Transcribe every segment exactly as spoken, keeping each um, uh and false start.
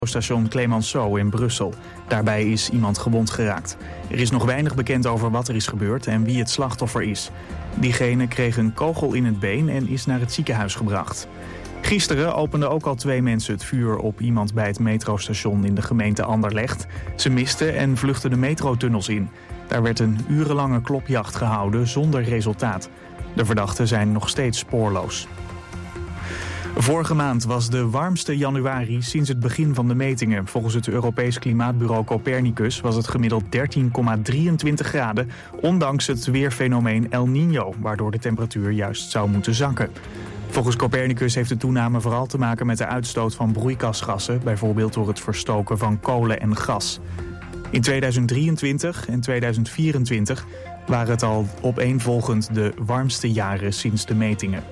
Station Clemenceau in Brussel. Daarbij is iemand gewond geraakt. Er is nog weinig bekend over wat er is gebeurd en wie het slachtoffer is. Diegene kreeg een kogel in het been en is naar het ziekenhuis gebracht. Gisteren openden ook al twee mensen het vuur op iemand bij het metrostation in de gemeente Anderlecht. Ze misten en vluchtten de metrotunnels in. Daar werd een urenlange klopjacht gehouden zonder resultaat. De verdachten zijn nog steeds spoorloos. Vorige maand was de warmste januari sinds het begin van de metingen. Volgens het Europees Klimaatbureau Copernicus was het gemiddeld dertien komma drieëntwintig graden... ondanks het weerfenomeen El Niño, waardoor de temperatuur juist zou moeten zakken. Volgens Copernicus heeft de toename vooral te maken met de uitstoot van broeikasgassen, bijvoorbeeld door het verstoken van kolen en gas. In tweeduizend drieëntwintig en tweeduizend vierentwintig waren het al opeenvolgend de warmste jaren sinds de metingen.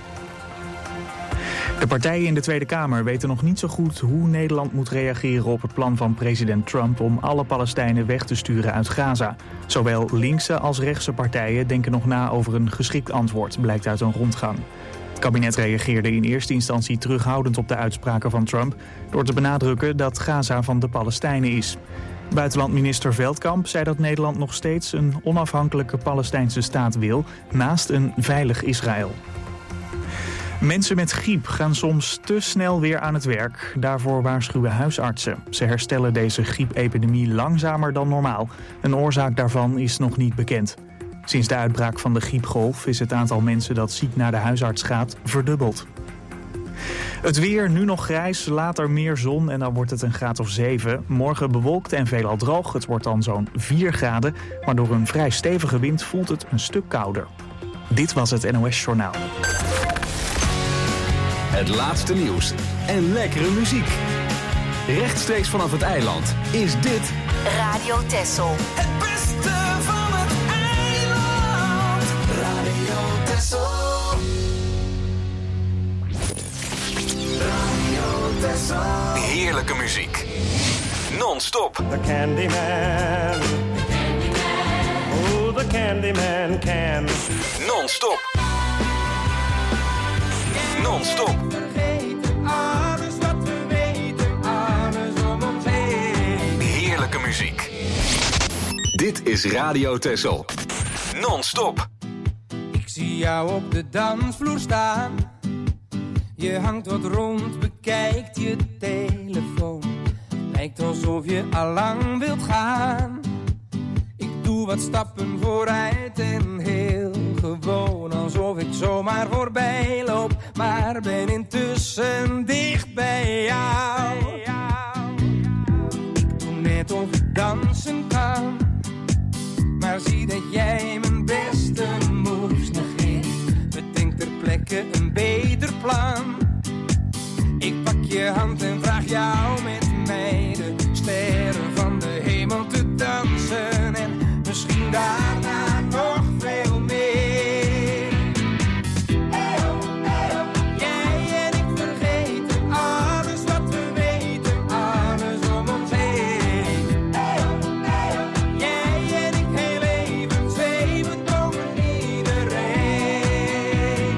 De partijen in de Tweede Kamer weten nog niet zo goed hoe Nederland moet reageren op het plan van president Trump om alle Palestijnen weg te sturen uit Gaza. Zowel linkse als rechtse partijen denken nog na over een geschikt antwoord, blijkt uit een rondgang. Het kabinet reageerde in eerste instantie terughoudend op de uitspraken van Trump door te benadrukken dat Gaza van de Palestijnen is. Buitenlandminister Veldkamp zei dat Nederland nog steeds een onafhankelijke Palestijnse staat wil, naast een veilig Israël. Mensen met griep gaan soms te snel weer aan het werk. Daarvoor waarschuwen huisartsen. Ze herstellen deze griepepidemie langzamer dan normaal. Een oorzaak daarvan is nog niet bekend. Sinds de uitbraak van de griepgolf is het aantal mensen dat ziek naar de huisarts gaat verdubbeld. Het weer, nu nog grijs, later meer zon en dan wordt het een graad of zeven. Morgen bewolkt en veelal droog. Het wordt dan zo'n vier graden. Maar door een vrij stevige wind voelt het een stuk kouder. Dit was het N O S Journaal. Het laatste nieuws en lekkere muziek. Rechtstreeks vanaf het eiland is dit Radio Texel. Het beste van het eiland. Radio Texel. Radio Texel. heerlijke muziek. Non-stop. The Candyman. Oh, the Candyman can. Non-stop. Non-stop. Alles wat we weten, alles om ons heen. Heerlijke muziek. Dit is Radio Texel. Non-stop. Ik zie jou op de dansvloer staan. Je hangt wat rond, bekijkt je telefoon. Lijkt alsof je allang wilt gaan. Ik doe wat stappen vooruit en heel gewoon. Alsof ik zomaar voorbij loop, maar ben intussen dicht bij jou. Ik doe net of ik dansen kan, maar zie dat jij mijn beste moves negeert. Bedenk ter plekke een beter plan. Ik pak je hand en vraag jou met mij de sterren van de hemel te dansen. En misschien daarna nog veel meer. Eyo, eyo. Jij en ik vergeten alles wat we weten, alles om ons heen. Eyo, eyo. Jij en ik heel even zweven boven iedereen.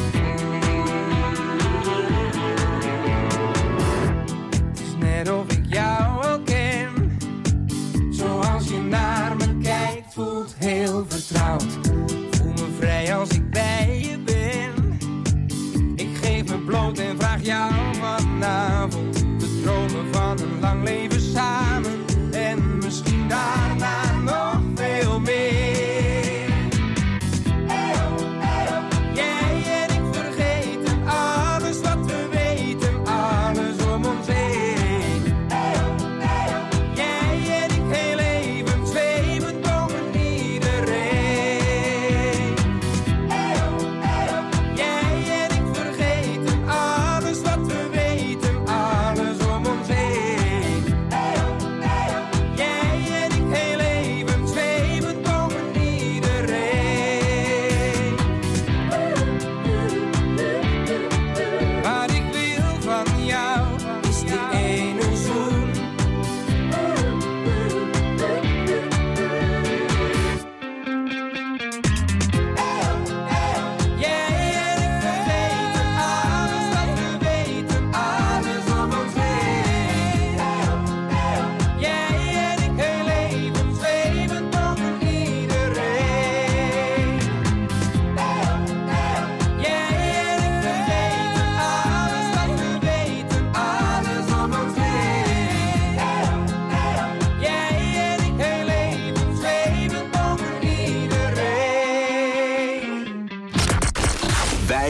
Het is net of ik jou al ken. Zoals je naar me kijkt, voelt heel vertrouwd. Voel me vrij als ik bij je ben. Ik geef me bloot en vraag jou vanavond te dromen van een lang leven samen. En misschien daarna nog veel meer. Eyo, eyo. Jij en ik vergeten alles wat we weten, alles om ons heen. Eyo, eyo. Jij en ik heel even zweven boven iedereen. Eyo, eyo. Jij en ik vergeten alles wat we weten, alles om ons heen.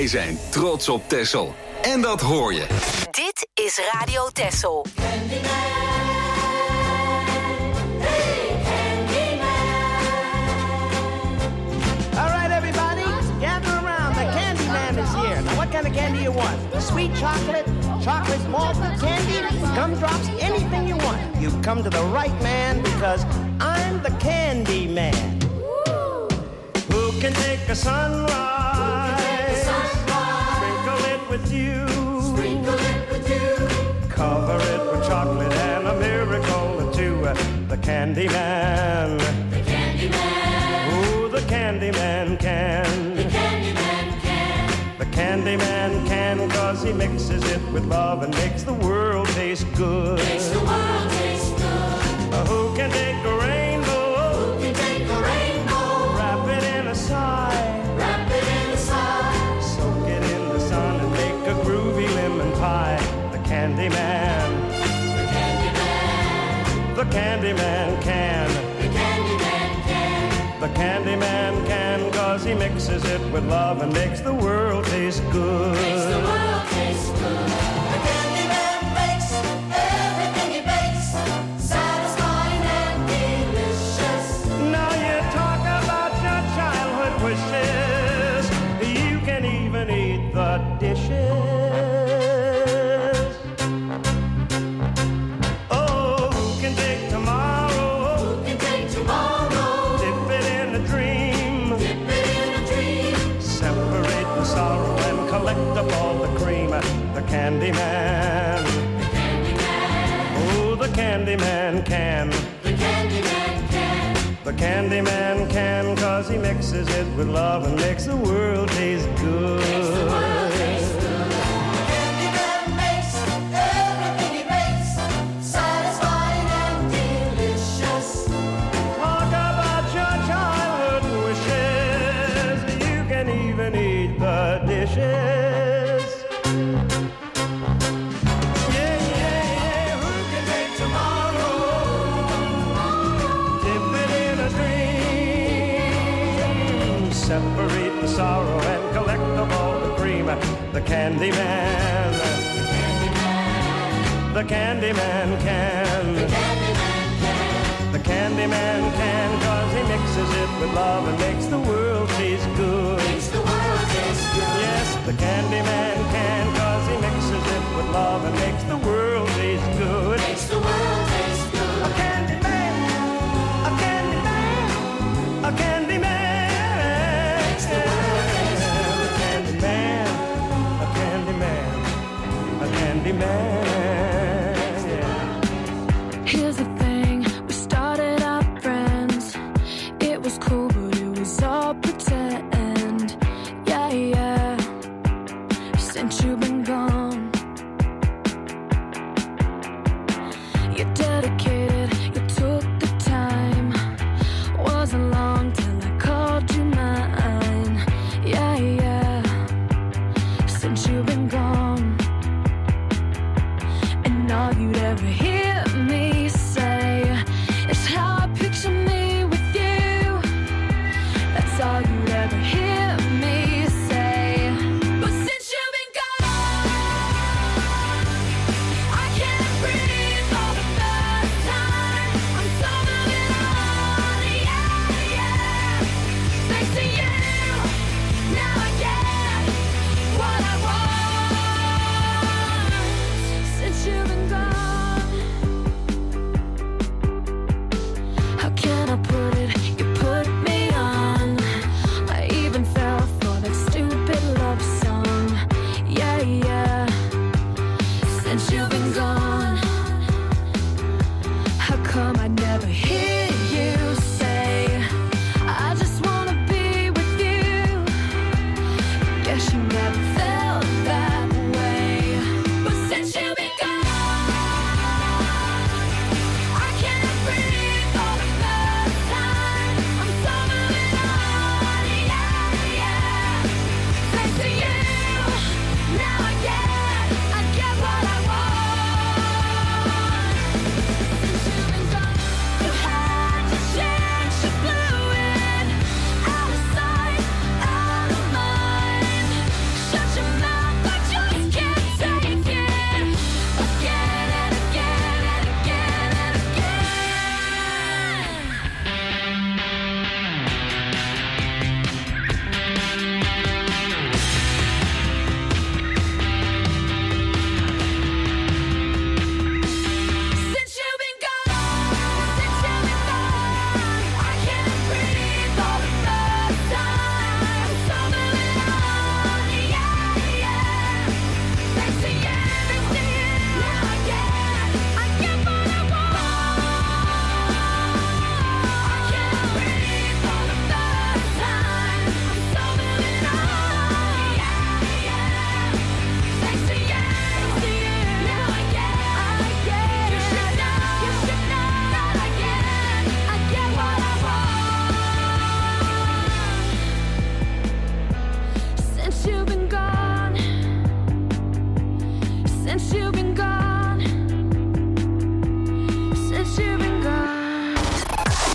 Wij zijn trots op Texel. En dat hoor je. Dit is Radio Texel. What kind of candy you want? Sweet chocolate, chocolate malted candy, gumdrops, anything you want. You've come to the right man because I'm the candy man. Woo! Who can take a sunrise? Take a sunrise. Sprinkle it with you. Sprinkle it with you. Cover it with chocolate and a miracle or two. The candy man. The candy man. Ooh, the candy man can. The candy man. The Candyman can, cause he mixes it with love and makes the world taste good. Makes the world taste good. Uh, who can take a rainbow? Who can take a rainbow? Wrap it in a sigh. Wrap it in a sigh. Soak it in the sun and make a groovy lemon pie. The Candyman. The Candyman. The Candyman can. The Candyman can. The Candyman can, cause he mixes it with love and makes the world taste good. Makes the world taste good. The Candyman makes everything he bakes satisfying and delicious. Now you talk about your childhood wishes. You can even eat the dishes. Oh, who can take tomorrow? Who can take tomorrow? Dip it in a dream. Dip it in a dream. Separate the sorrow and collect up all the cream. The Candyman. The Candyman. Oh, the Candyman can. The Candyman can. The Candyman can, cause he mixes it with love and makes the world taste good. Makes the world taste good. The Candyman makes everything he makes satisfying and delicious. Talk about your childhood wishes. You can even eat the dishes. Yeah, yeah, yeah. Who can take tomorrow? Dip it in a dream. Separate the sorrow and collect up all the cream. The Candyman. The Candyman can. The Candyman can. The Candyman can, cause he mixes it with love and makes the world taste good. Makes the world taste good. Yes, the Candyman can, cause he mixes it with love and makes the world taste good. Makes the world taste good. A Candyman, a Candyman, a Candyman. Makes the world taste good. A Candyman, a Candyman, a Candyman. Here's the thing, we started out friends. It was cool, but it was all pretend. Yeah, yeah. Since you've been gone, you're dedicated, you took the time. Wasn't long till I called you mine. Yeah, yeah. Since you've been gone, and all you'd ever hear me say is how I picture me with you. That's all you'd ever hear me say. But since you've been gone, I can't breathe for the first time.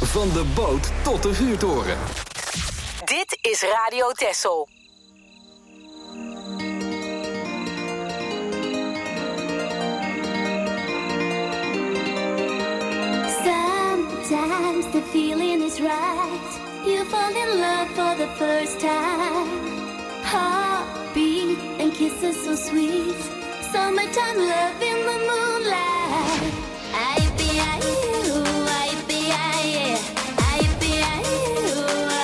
Van de boot tot de vuurtoren. Dit is Radio Texel. Sometimes the feeling is right. You fall in love for the first time. Heartbeat and kisses so sweet. Summertime love in the moonlight. I be I you, I be I, I be I you.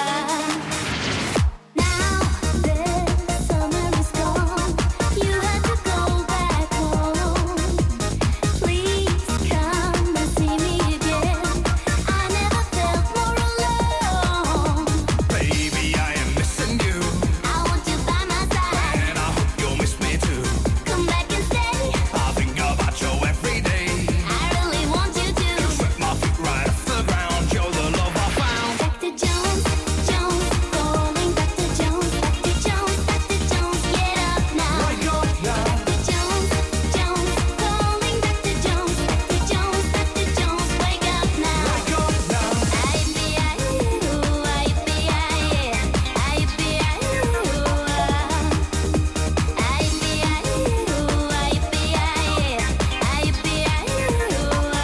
Now the summer is gone. You have to go back home. Please come and see me again. I never felt more alone. Baby, I am missing you, I want you by my side. and I hope you'll miss me too. Come back and stay. I think about you every day. I really want you to. Swept my feet right off the ground. You're the love I found. Doctor Jones, Jones, calling Doctor Jones, Doctor Jones, Doctor Jones, get up now. Wake up now. Doctor Jones, Jones, calling Doctor Jones, Doctor Jones, Doctor Jones, wake up now. Wake up now. I be I you, I be I, I be I you. I be I you, I be I, I be I you.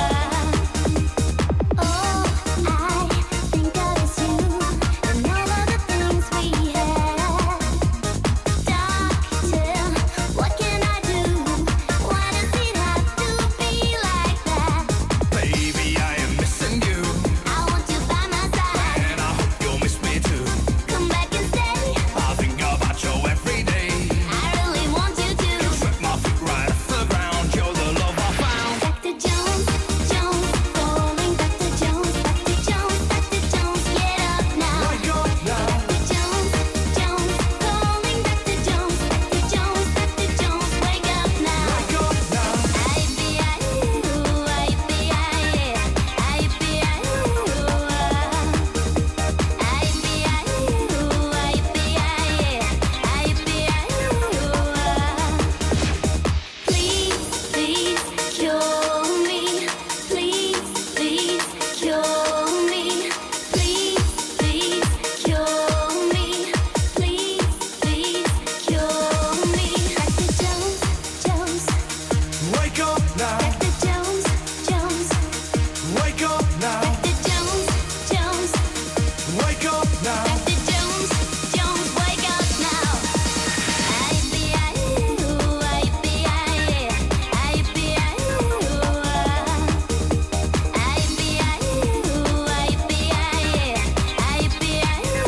Oh, I think I was you and all of the things we had. Doctor, what can I do? Why does it have to be like that? Baby, I am missing you, I want you by my side. and I hope you'll miss me too. Come back and stay. I think about you every day. I really want you to. Swept my feet right off the ground. You're the love I found. Doctor Jones, Jones, calling Doctor Jones, Doctor Jones, Doctor Jones, get up now. Wake up now. Doctor Jones, Jones, calling Doctor Jones, Doctor Jones, Doctor Jones, wake up now. Wake up now. I be I you, I be I, I be I you. I be I you, I be I, I be I you. Please, please cure me. Please, please cure me. Please, please cure me. Please, please cure me. Doctor Jones, Jones, Wake up now. Doctor Jones, Jones, Wake up now. Doctor Jones, Jones, Wake up now. Doctor Jones, Jones, wake up now. I be I you, I be I, I be I you. I be I you, I be I, I be I you.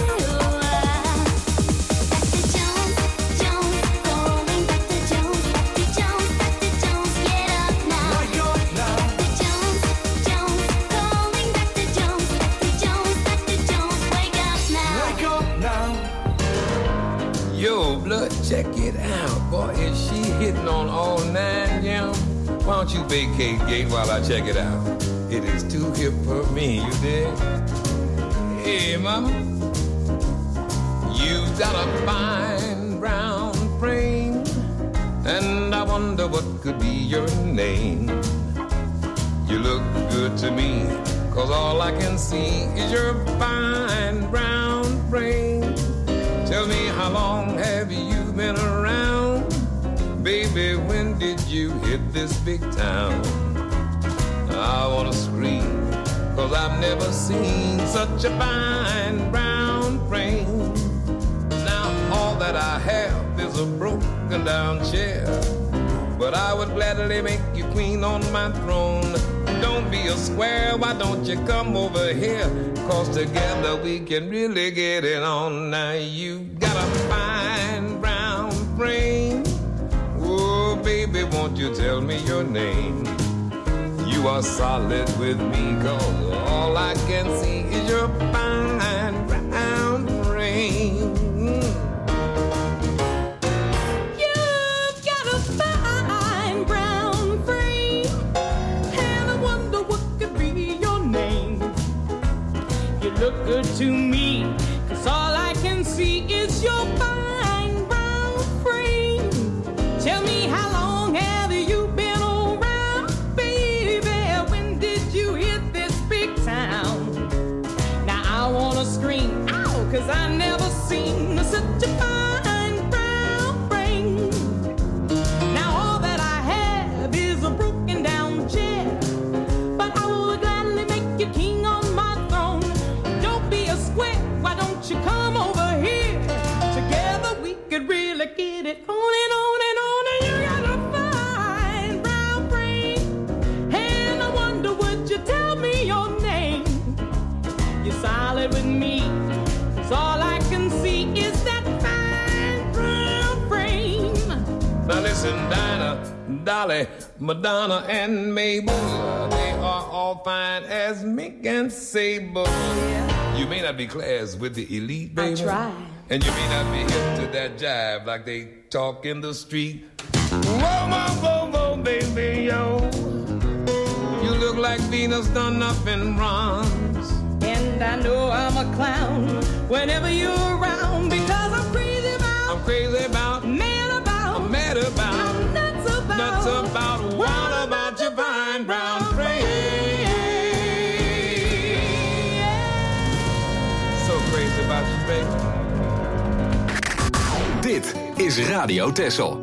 Doctor Jones, Jones, calling Doctor Jones, Doctor Jones, Doctor Jones, get up now. Wake up now. Doctor Jones, Jones, calling Doctor Jones, Doctor Jones, Doctor Jones, wake up now. Wake up now. Yo, blood, check it out. Boy, is she hitting on all nine, Jim? Why don't you vacate gate while I check it out? It is too hip for me, you dig? Hey, mama. You've got a fine brown frame, and I wonder what could be your name. You look good to me, cause all I can see is your fine brown frame. Tell me, how long have you been around? Baby, when did you hit this big town? I wanna scream, cause I've never seen such a fine brown frame. Now all that I have is a broken down chair, but I would gladly make you queen on my throne. Don't be a square, why don't you come over here? Cause together we can really get it on. Now you got a fine brown frame. Oh baby, won't you tell me your name? You are solid with me, cause all I can see is your fine brown frame. You've got a fine brown frame, and I wonder what could be your name. You look good to me, cause all I can see is your fine brown frame. Tell me, how long have you been around, baby? When did you hit this big town? 'cause I never seen such a fine brown frame. Now all that I have is a broken down chair, but I will gladly make you king on my throne. Don't be a square, why don't you come over here? Together we could really get it on and on and on. And you got a fine brown frame, and I wonder would you tell me your name? You're solid with me, so all I can see is that fine brown frame. Now listen, Dinah, Dolly, Madonna, and Mabel, they are all fine as Mick and Sable. Yeah. You may not be class with the elite, baby. I try. And you may not be hip to that jive like they talk in the street. Whoa, whoa, whoa, whoa, baby, yo. You look like Venus done up in bronze. And I know I'm a clown whenever you're around, because I'm crazy about, I'm crazy about, mad about, I'm mad about, I'm nuts about, nuts about, what about your fine brown frame? So crazy about you, baby. Dit is Radio Texel.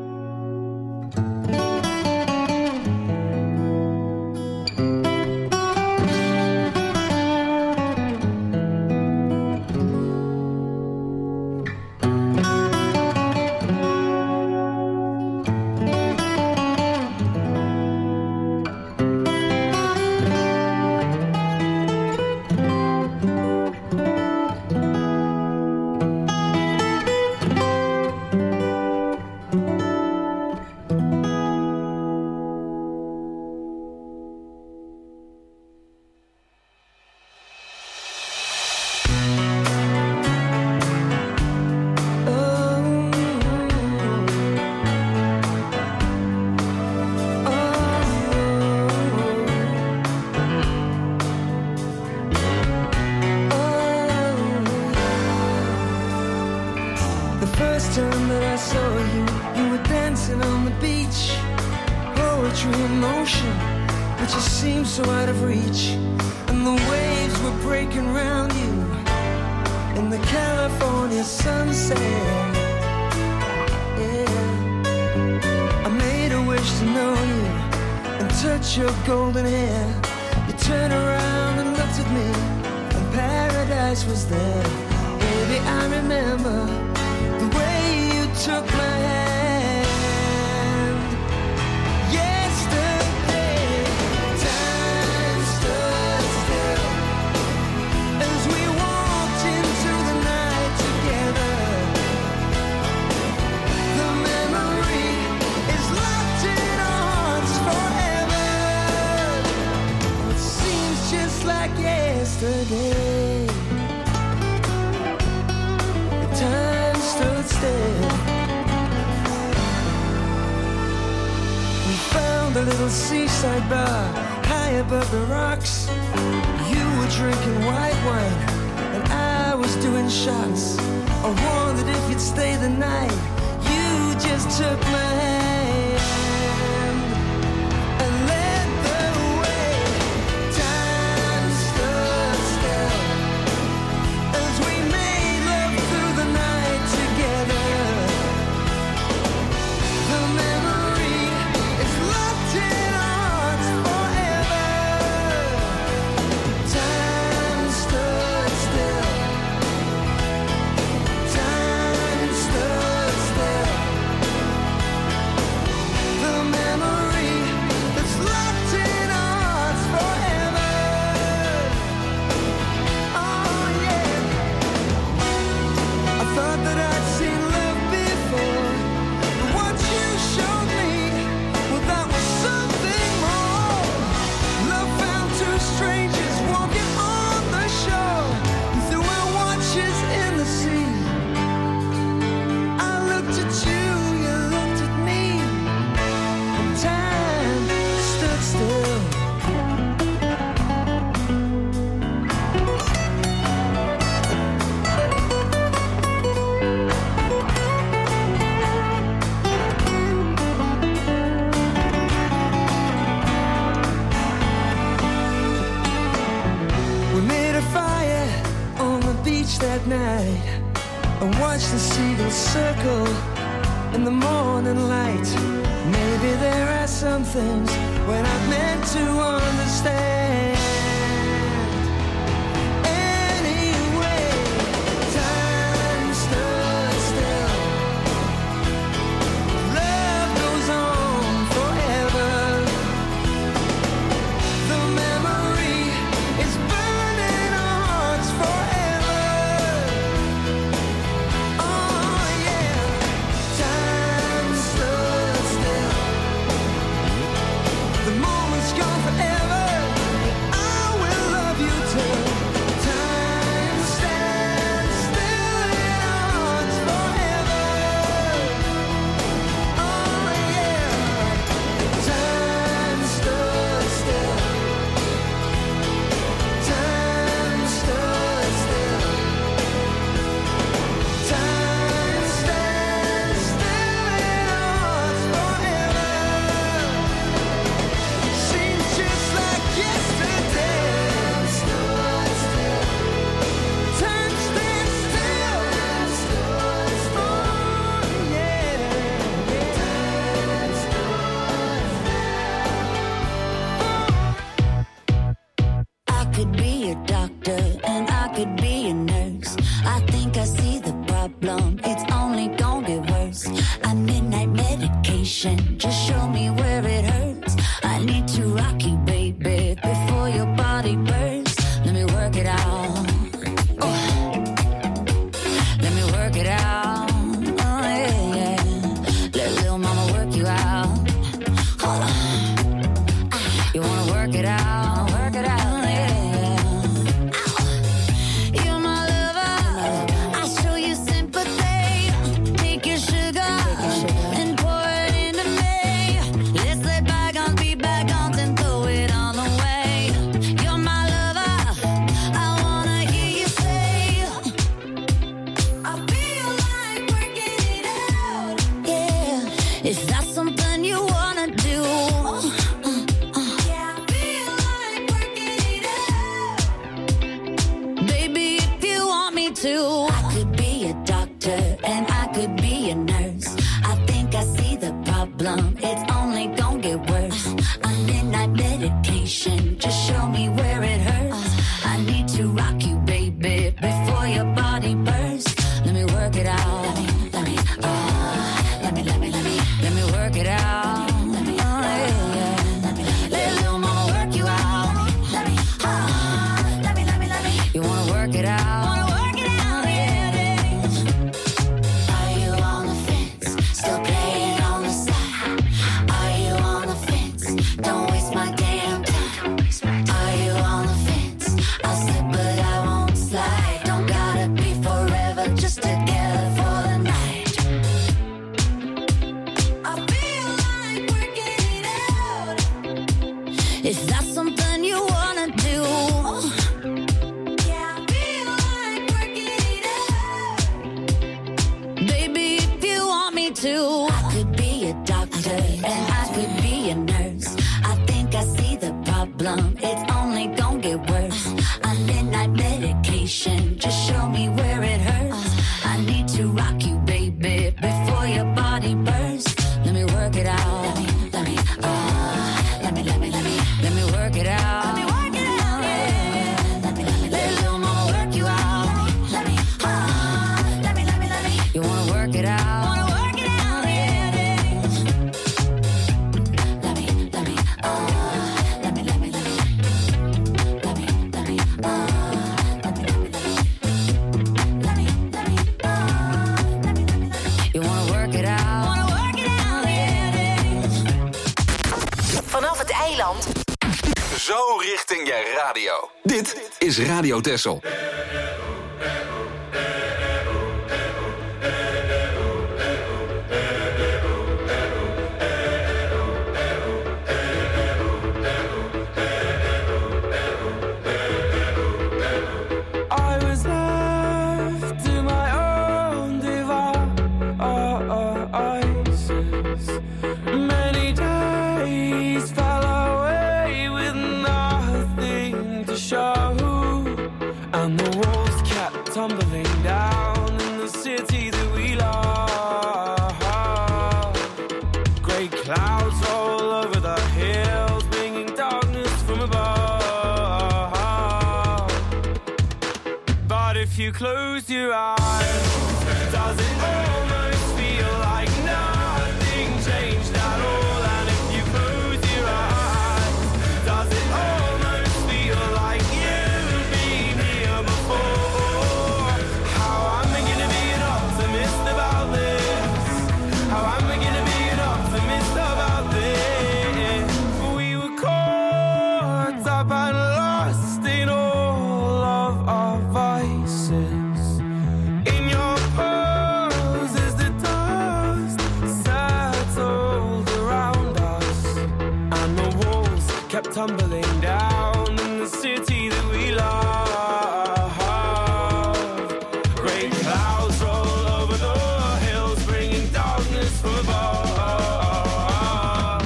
night and watch the seagulls circle in the morning light. Maybe there are some things we're not meant to understand. Anyway, time stood still. Love goes on forever. The memory is burning our hearts forever. Oh yeah, time stood still. The moment's gone forever. I will love you till time stands still in our hearts forever. Oh yeah, time stood still. Time stood still. Time stands still in our hearts forever. Seems just like yesterday. Time stood still. Time stands still. Oh yeah. Time I could be a doctor and I could be a nurse. I think I see the problem, it's only gonna get worse. I midnight medication, just show me where it hurts. I need to rock you, baby, before your body bursts. Let me work it out. Oh. Let me work it out. Oh yeah, yeah. Let little mama work you out. Hold on. You wanna work it out? Work it out, yeah. You're my lover. I show you sympathy. Take your sugar and pour it into me. Let's let bygones be bygones and throw it on away. You're my lover. I wanna hear you say, I feel like working it out. Yeah, if that's something you wanna do. Yeah, I feel like working it out. Baby, if you want me to. I could be a doctor and I could be a nurse. I think I see the problem, it's only gonna get worse. I'm midnight medication, just show me where it hurts. I need to rock you, baby, before your body bursts. Let me work it out. Let me, let me, uh, let me, let me, let me, let me work it out. Let me, oh, yeah, yeah. Let me, let me, let little mama work you out. Let me, uh, let me, let me, let me. You wanna work it out? Wanna work it out, yeah. Are you on the fence? Still playing on the side? Are you on the fence? Don't waste my damn time. Are you on the fence? I'll slip but I won't slide. Don't gotta be forever, just together for the night. I feel like working it out. If that's something you wanna do. Yeah, I feel like working it out. Baby, if you want me to. I could be a doctor and I could be a nurse. I think I see the problem, it's only gonna get worse. I'm midnight medication, just show me where it hurts. I need to rock you, baby, before your body bursts. Let me work it out. Let me, let me, uh, let me, let me, let me, let me work it out. Let me work it out, yeah. Let me, let me, let little mama work you out. Let me, uh, let me, let me, let me. You wanna work it out? Wanna work it out, yeah. Let me, let me, uh, let me, let me, let me, let me, let me, uh, let me, let me, let me, let me, let me, uh, let me, let me, let me. You wanna work it out? Wanna work it out, yeah. Vanaf het eiland. Zo richting je radio. Dit is Radio Texel. I was left to my own devices. Many days fell away with nothing to show, and the walls kept kept tumbling down in the city that we love. Great clouds all over the hills, bringing darkness from above. But if you close your eyes, does it almost feel like nothing changed at all? And if you close your eyes, does it almost feel like you've been here before? How am I gonna be an optimist about this? How am I gonna be an optimist about this? We were caught up and lost in all of our vices. In your pose as the dust settled around us, and the walls kept tumbling down in the city that we love. Great clouds roll over the hills, bringing darkness from above.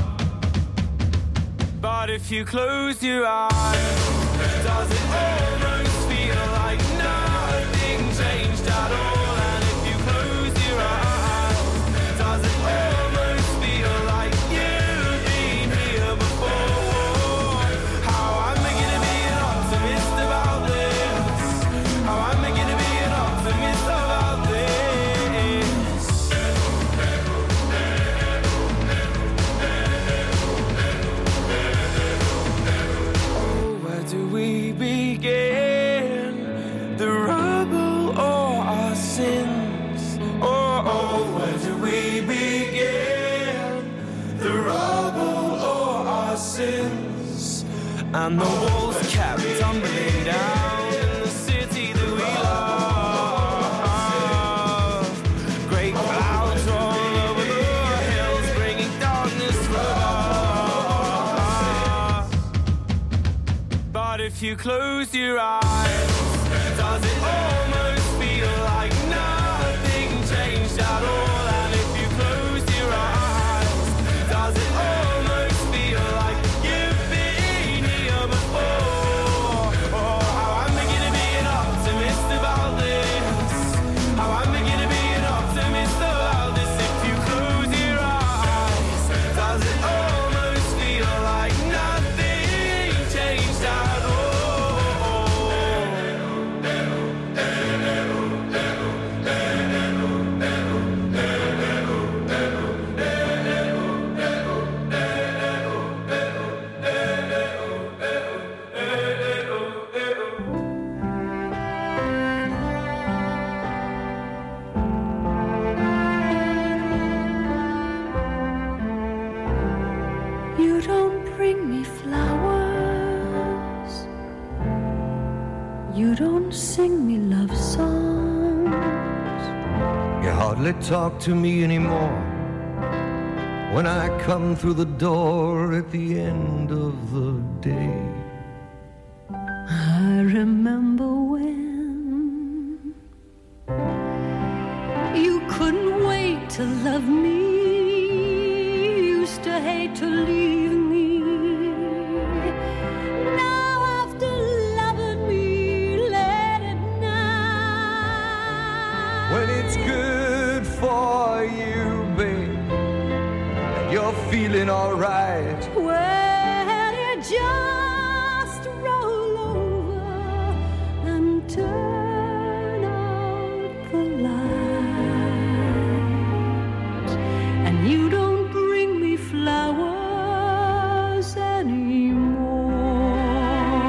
But if you close your eyes, does it almost feel like nothing changed at all? And if you close your eyes, does it almost feel like you've been here before? How am I gonna be an optimist about this? How am I gonna be an optimist about this? Oh, where do we begin? The rubble or our sins? Oh, oh, where do we begin? The rubble or our sins? And the walls kept tumbling down in the city that we love. Great clouds all over the hills, bringing darkness from above. But if you close your eyes, does it almost feel like nothing changed at all? And if you close your eyes, does it almost feel like you've been here before? Oh, how am I gonna be an optimist about this? How am I gonna be an optimist about this? If you close your eyes, does it almost feel like nothing changed at all? You don't bring me flowers. You don't sing me love songs. You hardly talk to me anymore when I come through the door at the end of the day. I remember when you couldn't wait to love me, used to hate to leave me. Now after loving me late at night, When it's good for you, babe, and you're feeling alright, well, you just roll over and turn out the light, and you don't bring me flowers anymore.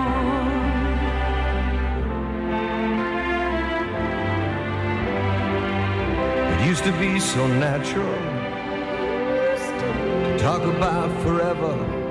it used to be so natural to talk about forever.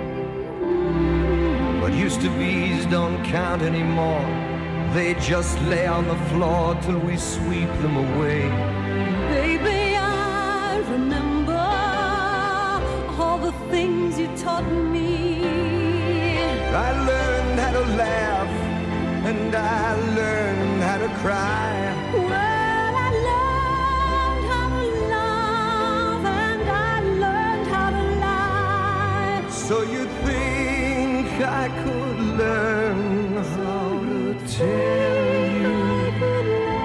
But used to be's don't count anymore. They just lay on the floor till we sweep them away. Baby, I remember all the things you taught me. I learned how to laugh and I learned how to cry. Well, I learned how to love and I learned how to lie. So you think I could learn how to tell you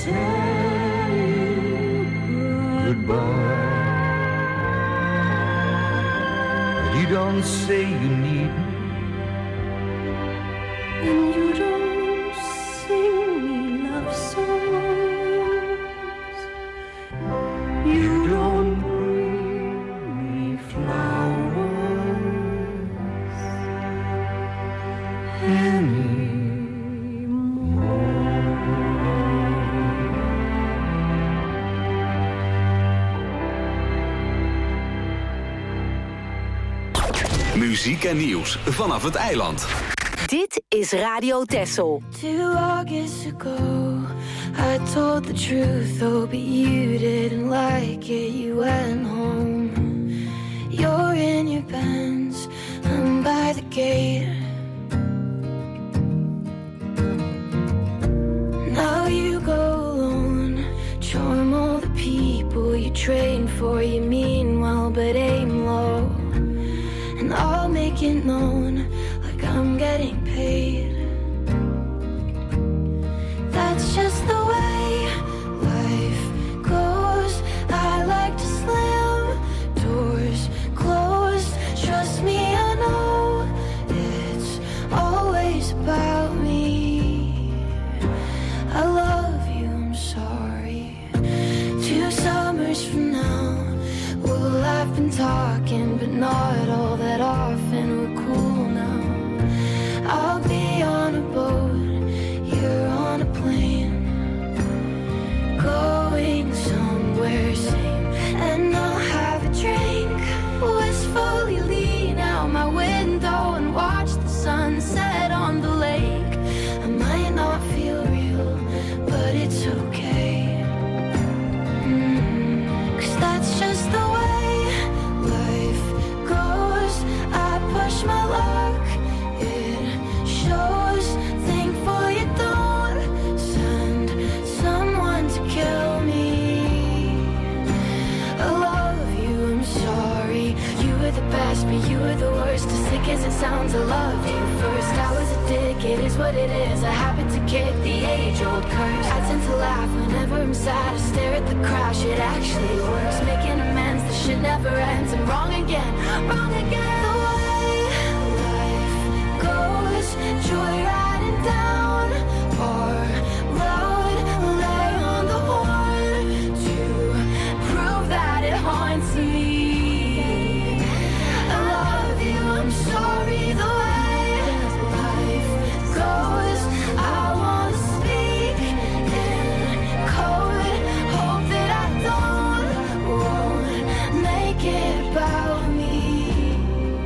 tell you goodbye. But you don't say you need me, And you don't sing me love songs. you don't bring me flowers anymore. Muziek en nieuws vanaf het eiland. Dit is Radio Texel. Two August ago, I told the truth, oh, but you didn't like it, you went home. You're in your Benz, I'm by the gate. Now you go alone, charm all the people you train for, you mean well, but aim low. And I'll make it known, like I'm getting paid. That's just the way life goes. I like to slam doors closed. Trust me, I know it's always about me. I love you, I'm sorry. Two summers from now, we'll have been talking, but not all that often. We're cool now. I'll be on a boat, you're on a plane, going somewhere same, and I'll have a drink, wistfully lean out my window and watch the sunset on the lake. I might not feel real, but it's okay, mm, 'cause that's just the way life goes. I push my luck, it shows. Thankful you don't send someone to kill me. I love you, I'm sorry. You were the best, but you were the worst. As sick as it sounds, I loved you first. I was a dick, it is what it is. I happen to kick the age-old curse. I tend to laugh whenever I'm sad. I stare at the crash, it actually works. Making amends, the shit never ends. I'm wrong again, wrong again. The way life goes, joyriding down our road. Lay on the horn to prove that it haunts me. I love you, I'm sorry. The way life goes, I wanna speak in code. Hope that I don't won't make it about me.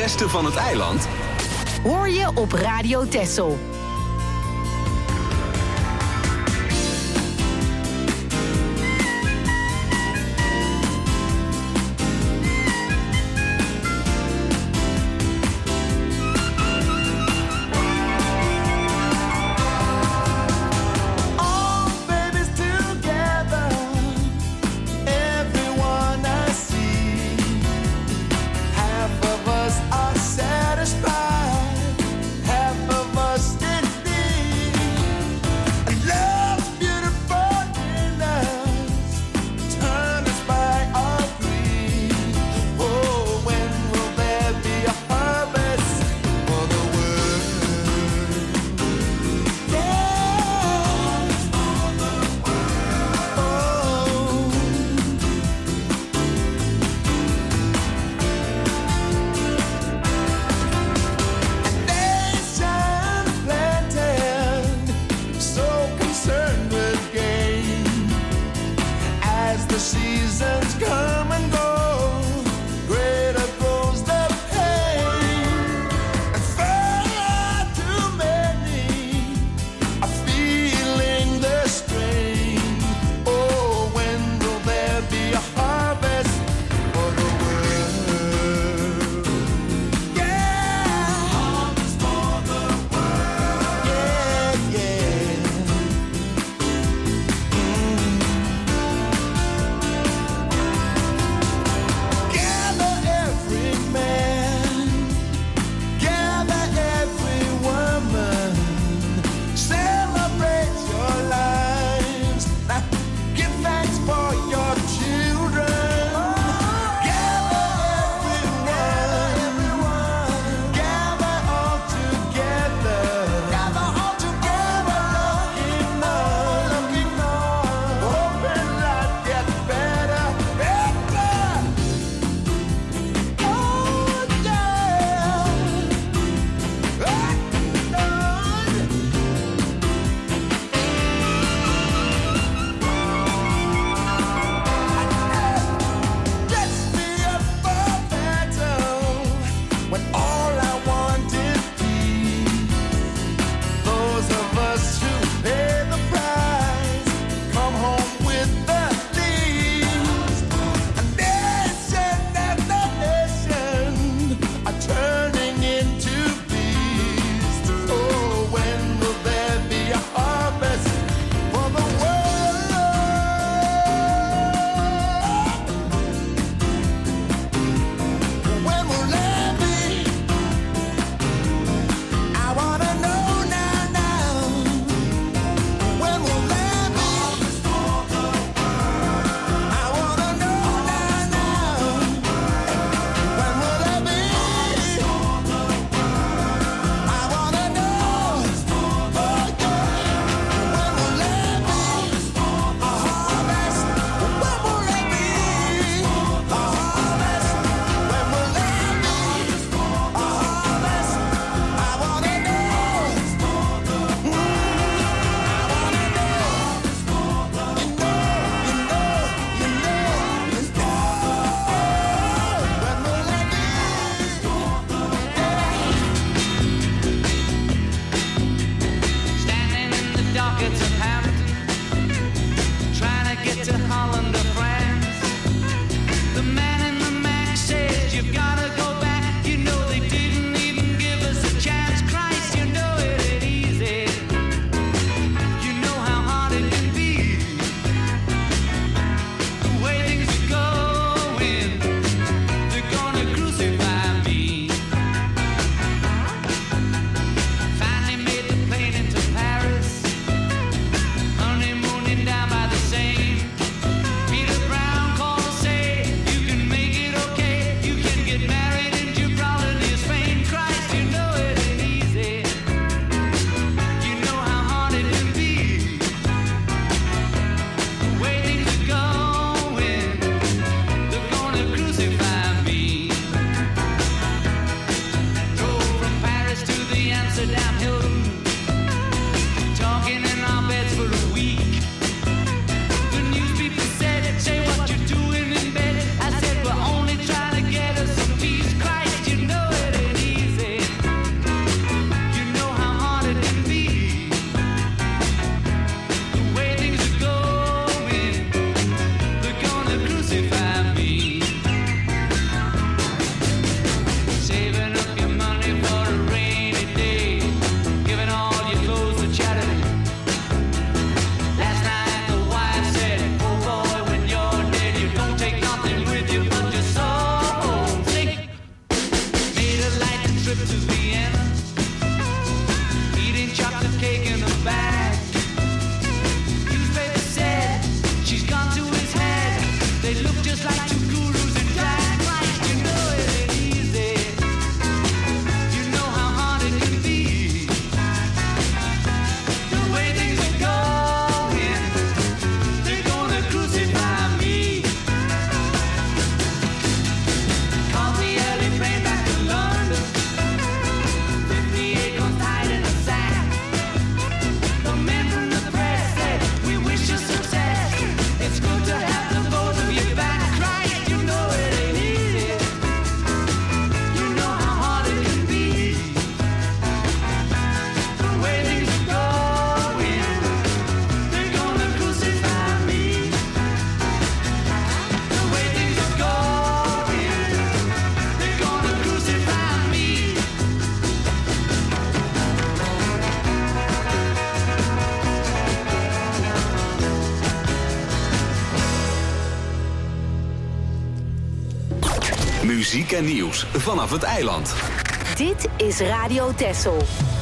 beste van het eiland hoor je op Radio Texel. Satisfied, half of us still Muziek en nieuws vanaf het eiland. Dit is Radio Texel.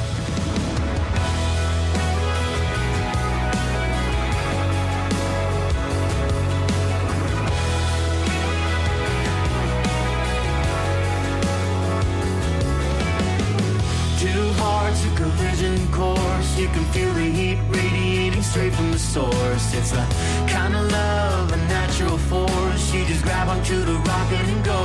You can feel the heat radiating straight from the source. It's the kind of love, a natural force. You just grab onto the rocket and go.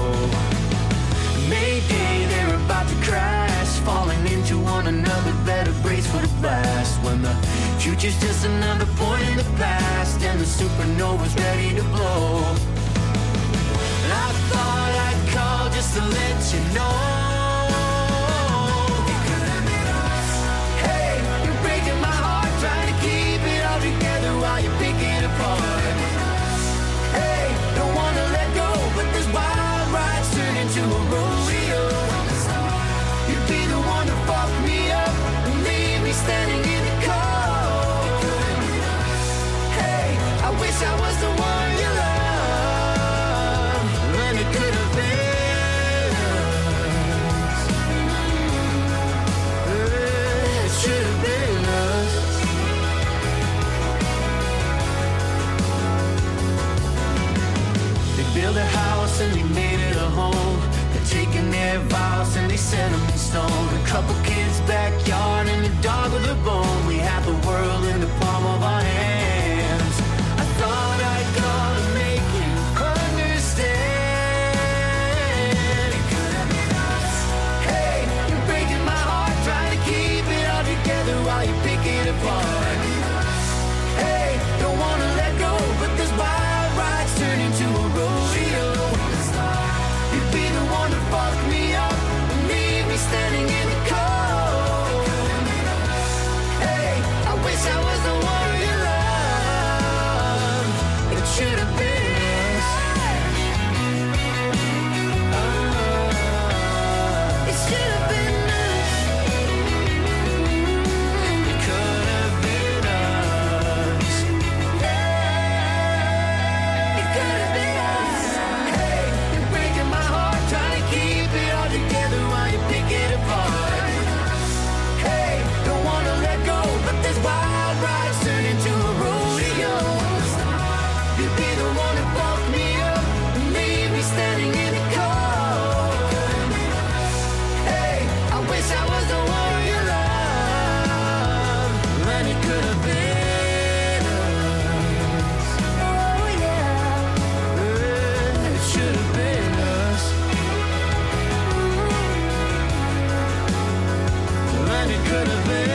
Mayday, they're about to crash, falling into one another, better brace for the blast. When the future's just another point in the past, and the supernova's ready to blow. And I thought I'd call just to let you know. While you pick it apart. Hey, don't wanna let go, but this wild ride's turn into a rodeo. You'd be the one to fuck me up and leave me standing in the cold. Hey, I wish I was the one you love, and it could have been us. It should have been us. Build a house and they made it a home. They're taking their vows and they set them in stone. A couple kids' backyard and a dog with a bone. We have the world in the palm of our hands. I thought I'd call to make you understand. It could have been us. Hey, you're breaking my heart, trying to keep it all together while you pick it apart. Hey, don't wanna let go, but this wild ride's turn into a rodeo. You'd be the one to fuck me up and leave me standing in the cold. Hey, I wish I was the one you love. It should have been us. Uh, it should have been us. It could have been us. It could have been us. Hey, you're breaking my heart, trying to keep it all together while you pick it apart. Hey, don't wanna let go, but this wild ride's turn into a rodeo. You'd be the one to fuck me up and leave me standing in the cold. Hey, I wish I was the one you love, and it could have been us. Oh yeah, it should have been us, and it could have been us.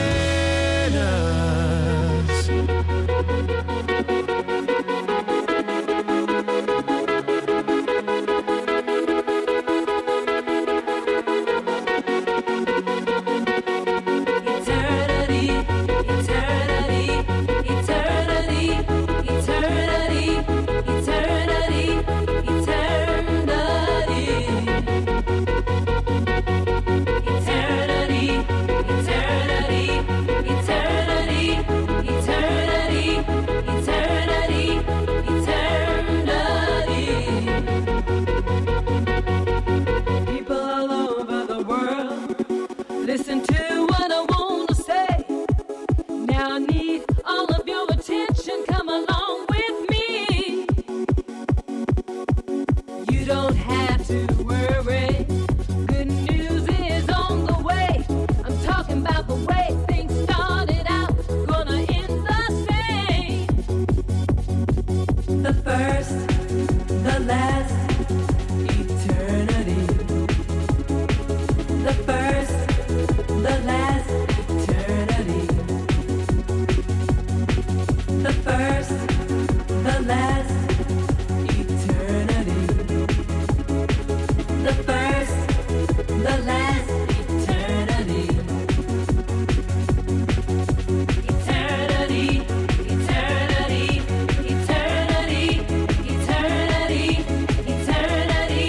Eternity, eternity, eternity, eternity, eternity, eternity. Eternity, eternity, eternity, eternity, eternity, eternity. People all over the world, listen to what I want to say. Now I need all of your attention, come along with me. You don't have to worry, good news is on the way. I'm talking about the way things started out, gonna end the same. The first, the last, eternity. The first, the last, eternity. The first, the last, eternity. The first, the last, eternity. Eternity, eternity, eternity, eternity, eternity,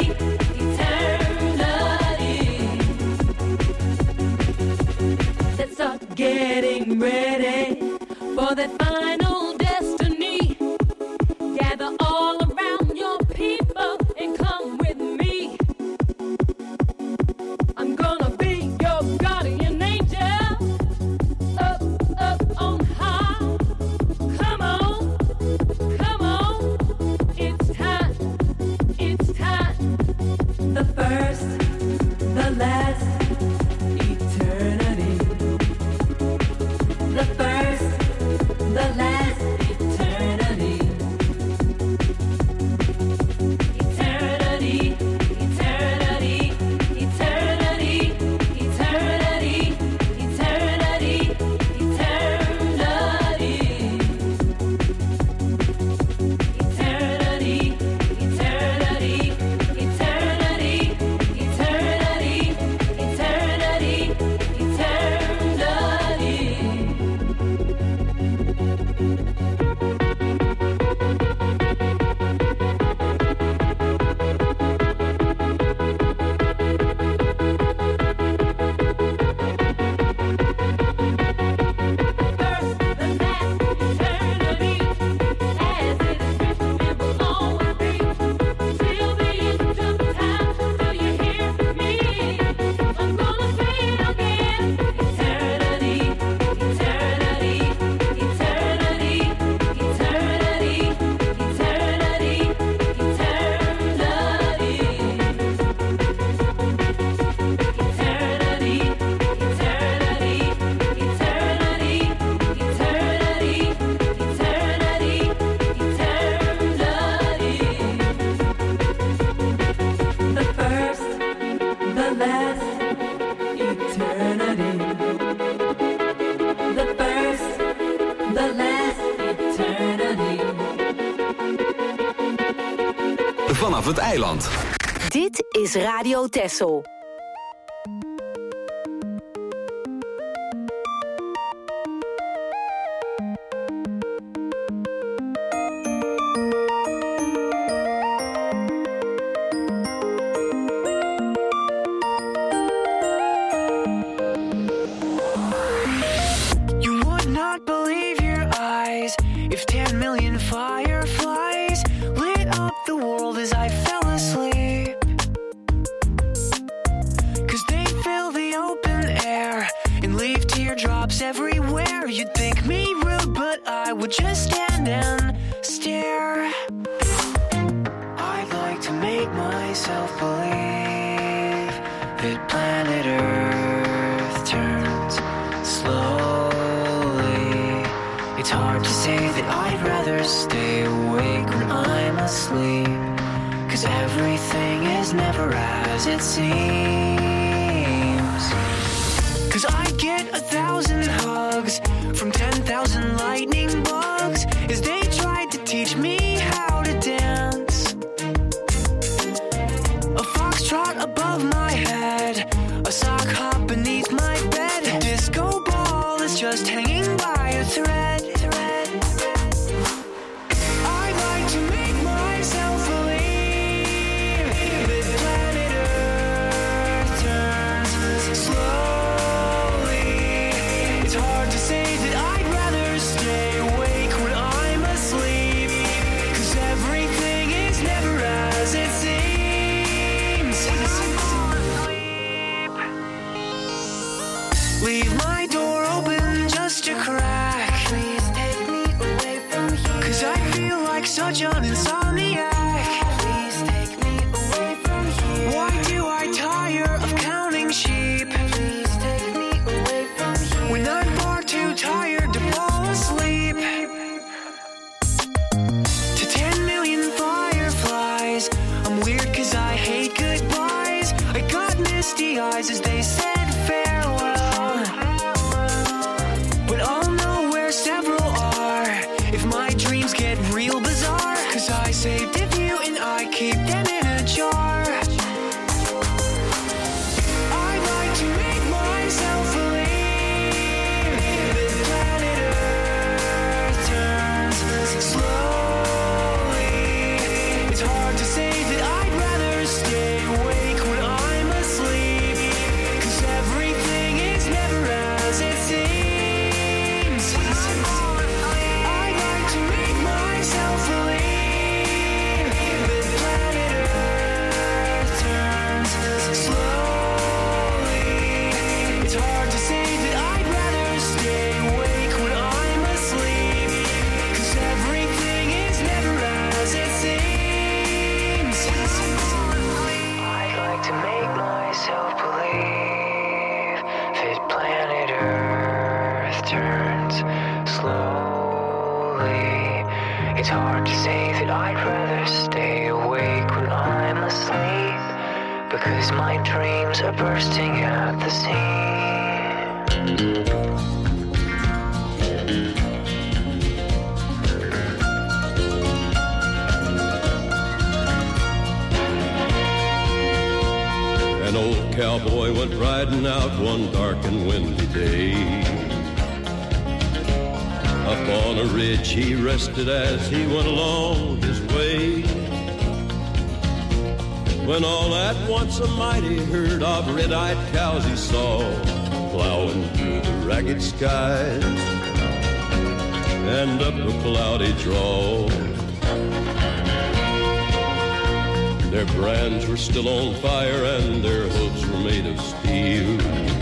eternity. Let's start getting ready for that final destiny. Gather all around your people and come with me. vanaf het eiland. Dit is Radio Texel. As he went along his way, when all at once a mighty herd of red-eyed cows he saw plowing through the ragged skies and up a cloudy draw. Their brands were still on fire and their hooves were made of steel.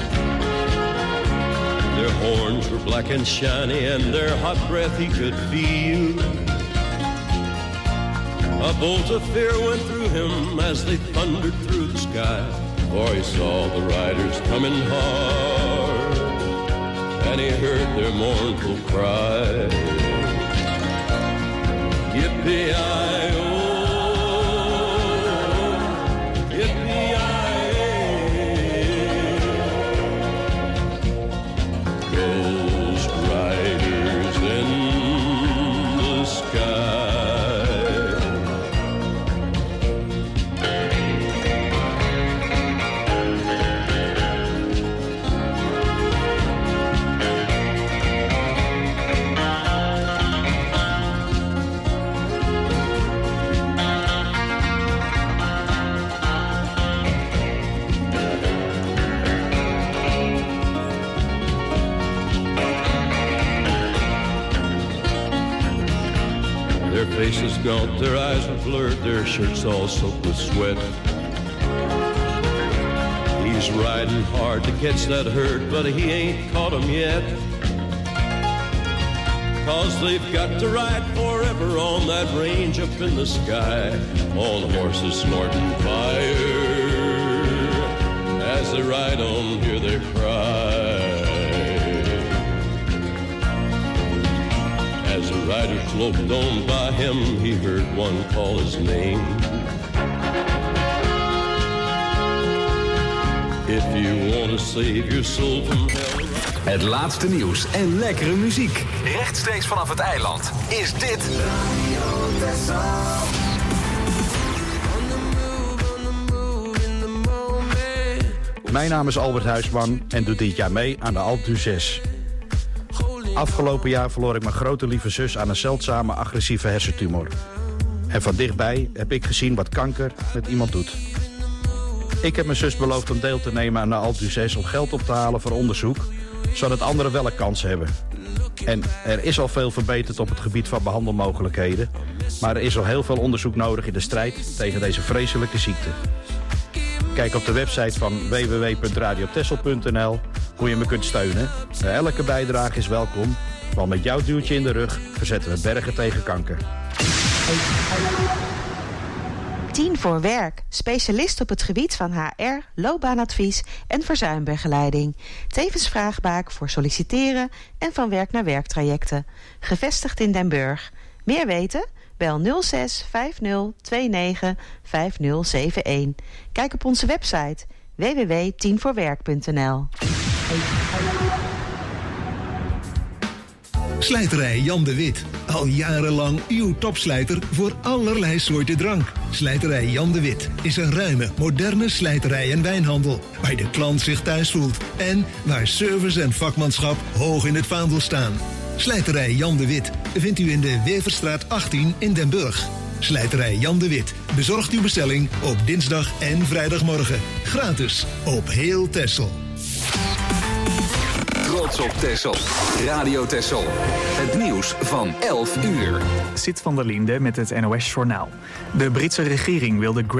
Their horns were black and shiny, and their hot breath he could feel. A bolt of fear went through him as they thundered through the sky, for he saw the riders coming hard, and he heard their mournful cry. Yippee-i-oh, yippee-i-oh. Ghost riders in the sky. snout, their eyes are blurred, their shirts all soaked with sweat. He's riding hard to catch that herd, but he ain't caught 'em yet. 'Cause they've got to ride forever on that range up in the sky. All the horses snorting fire. As they ride on, hear their cry. As the riders loped on by him, he heard one call his name. If you want to save your soul from hell. Het laatste nieuws en lekkere muziek. Rechtstreeks vanaf het eiland. Is dit Radio Texel. Mijn naam is Albert Huisman en doe dit jaar mee aan de Alpe d'Huez. Afgelopen jaar verloor ik mijn grote lieve zus aan een zeldzame agressieve hersentumor. En van dichtbij heb ik gezien wat kanker met iemand doet. Ik heb mijn zus beloofd om deel te nemen aan de Alpe d'Huez om geld op te halen voor onderzoek, zodat anderen wel een kans hebben. En er is al veel verbeterd op het gebied van behandelmogelijkheden, maar er is al heel veel onderzoek nodig in de strijd tegen deze vreselijke ziekte. Kijk op de website van w w w punt radio texel punt n l hoe je me kunt steunen. Elke bijdrage is welkom, want met jouw duwtje in de rug verzetten we bergen tegen kanker. tien voor werk. Specialist op het gebied van H R, loopbaanadvies en verzuimbegeleiding. Tevens vraagbaak voor solliciteren en van werk naar werktrajecten. Gevestigd in Den Burg. Meer weten? Bel nul zes vijf nul twee negen vijf nul zeven een. Kijk op onze website w w w punt tien voor werk punt n l. Slijterij Jan de Wit. Al jarenlang uw topslijter voor allerlei soorten drank. Slijterij Jan de Wit is een ruime, moderne slijterij en wijnhandel, waar de klant zich thuis voelt en waar service en vakmanschap hoog in het vaandel staan. Slijterij Jan de Wit vindt u in de Weverstraat achttien in Den Burg. Slijterij Jan de Wit bezorgt uw bestelling op dinsdag en vrijdagmorgen. Gratis op heel Texel. Trots op Texel. Radio Texel. Het nieuws van elf uur. Sit van der Linde met het N O S Journaal. De Britse regering wil de